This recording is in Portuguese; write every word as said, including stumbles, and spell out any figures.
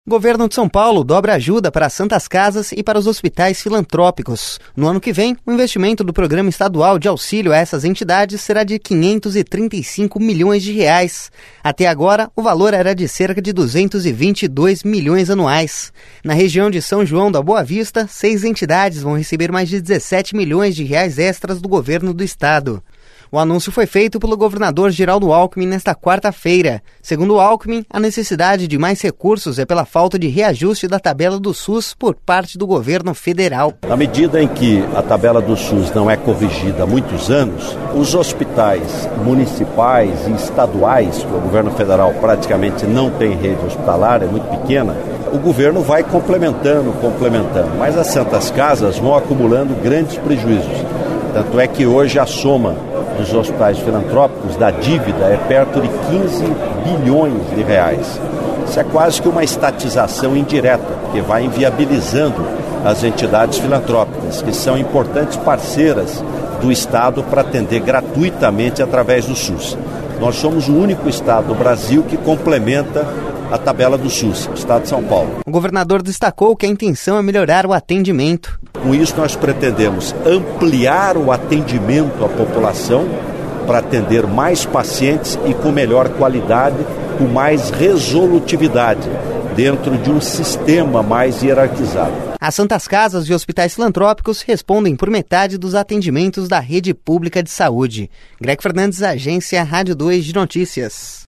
Governo de São Paulo dobra ajuda para as Santas Casas e para os hospitais filantrópicos. No ano que vem, o investimento do Programa Estadual de Auxílio a essas entidades será de quinhentos e trinta e cinco milhões de reais. Até agora, o valor era de cerca de duzentos e vinte e dois milhões anuais. Na região de São João da Boa Vista, seis entidades vão receber mais de dezessete milhões de reais extras do governo do estado. O anúncio foi feito pelo governador Geraldo Alckmin nesta quarta-feira. Segundo Alckmin, a necessidade de mais recursos é pela falta de reajuste da tabela do SUS por parte do governo federal. Na medida em que a tabela do SUS não é corrigida há muitos anos, os hospitais municipais e estaduais, que o governo federal praticamente não tem rede hospitalar, é muito pequena, o governo vai complementando, complementando, mas as Santas Casas vão acumulando grandes prejuízos. Tanto é que hoje a soma dos hospitais filantrópicos da dívida é perto de quinze bilhões de reais. Isso é quase que uma estatização indireta, porque vai inviabilizando as entidades filantrópicas, que são importantes parceiras do Estado para atender gratuitamente através do SUS. Nós somos o único Estado do Brasil que complementa a tabela do SUS, o Estado de São Paulo. O governador destacou que a intenção é melhorar o atendimento. Com isso, nós pretendemos ampliar o atendimento à população para atender mais pacientes e com melhor qualidade, com mais resolutividade, dentro de um sistema mais hierarquizado. As Santas Casas e hospitais filantrópicos respondem por metade dos atendimentos da rede pública de saúde. Greg Fernandes, Agência Rádio dois de Notícias.